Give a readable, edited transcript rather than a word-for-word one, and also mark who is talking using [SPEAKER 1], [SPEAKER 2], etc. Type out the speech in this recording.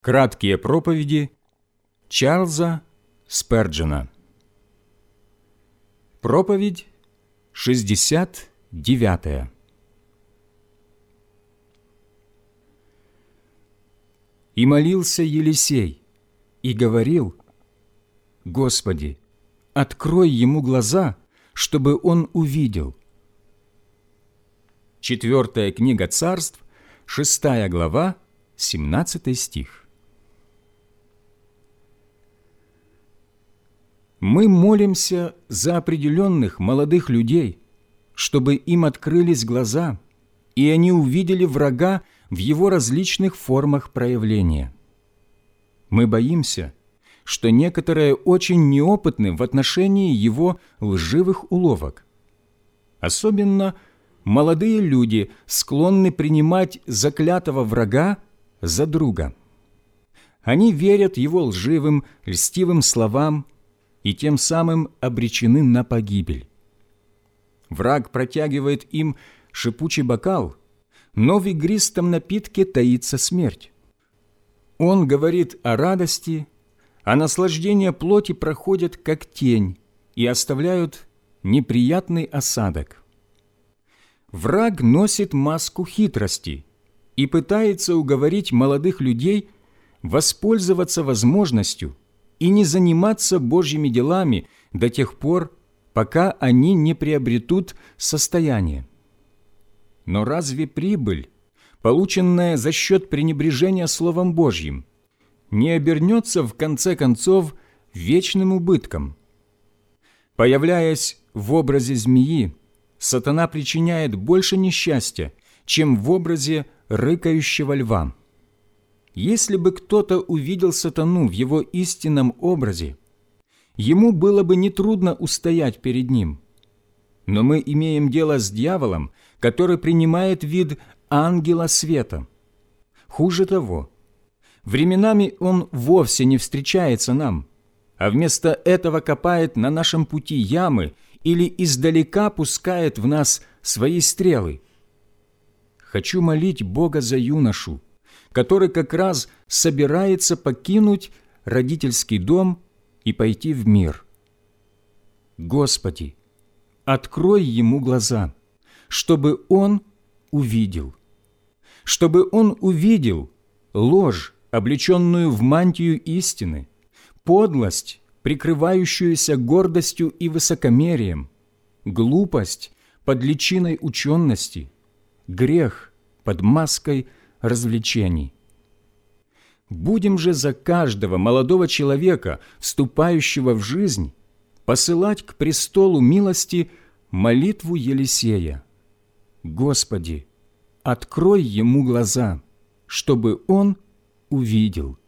[SPEAKER 1] Краткие проповеди Чарльза Сперджена. Проповедь 69. «И молился Елисей, и говорил: Господи, открой ему глаза, чтобы он увидел». 4 книга Царств, 6 глава, 17 стих. Мы молимся за определенных молодых людей, чтобы им открылись глаза, и они увидели врага в его различных формах проявления. Мы боимся, что некоторые очень неопытны в отношении его лживых уловок. Особенно молодые люди склонны принимать заклятого врага за друга. Они верят его лживым, льстивым словам и тем самым обречены на погибель. Враг протягивает им шипучий бокал, но в игристом напитке таится смерть. Он говорит о радости, а наслаждения плоти проходят как тень и оставляют неприятный осадок. Враг носит маску хитрости и пытается уговорить молодых людей воспользоваться возможностью и не заниматься Божьими делами до тех пор, пока они не приобретут состояние. Но разве прибыль, полученная за счет пренебрежения Словом Божьим, не обернется в конце концов вечным убытком? Появляясь в образе змеи, сатана причиняет больше несчастья, чем в образе рыкающего льва. Если бы кто-то увидел сатану в его истинном образе, ему было бы нетрудно устоять перед ним. Но мы имеем дело с дьяволом, который принимает вид ангела света. Хуже того, временами он вовсе не встречается нам, а вместо этого копает на нашем пути ямы или издалека пускает в нас свои стрелы. Хочу молить Бога за юношу, который как раз собирается покинуть родительский дом и пойти в мир. Господи, открой ему глаза, чтобы он увидел. Чтобы он увидел ложь, облеченную в мантию истины, подлость, прикрывающуюся гордостью и высокомерием, глупость под личиной учености, грех под маской развлечений. Будем же за каждого молодого человека, вступающего в жизнь, посылать к престолу милости молитву Елисея: Господи, открой ему глаза, чтобы он увидел.